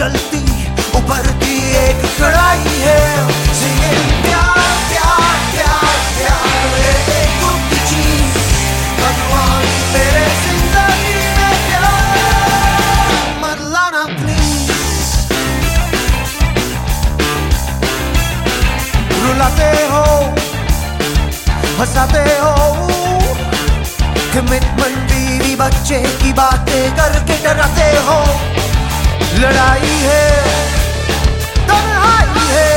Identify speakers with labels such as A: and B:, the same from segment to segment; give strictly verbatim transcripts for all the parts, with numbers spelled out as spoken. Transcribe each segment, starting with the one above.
A: जलती उभरती एक कड़ाई है। Singing प्यार प्यार प्यार प्यार एक गुप्त चीज भगवान मेरे जिंदगी में प्यार मत लाना प्लीज। रुलाते हो हंसाते हो कमिटमेंट बीवी बच्चे की बातें करके डराते हो। लड़ाई है तन्हाई है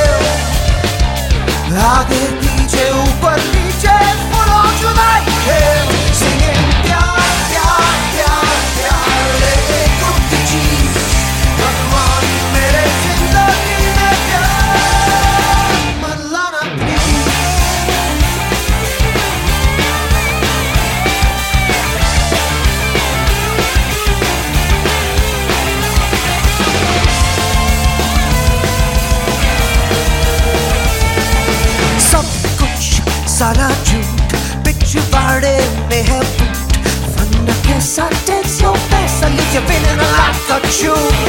A: आगे पीछे ऊपर नीचे फुलो जुदाई है। Singing प्यार प्यार प्यार प्यार एक गुप्त चीज भगवान मेरे जिंदगी में प्यार मत लाना प्लीज। सारा झूठ पिछवाड़े में है फूट फन के साथ सौ पैसा लीजिए बिना लाख का झूठ।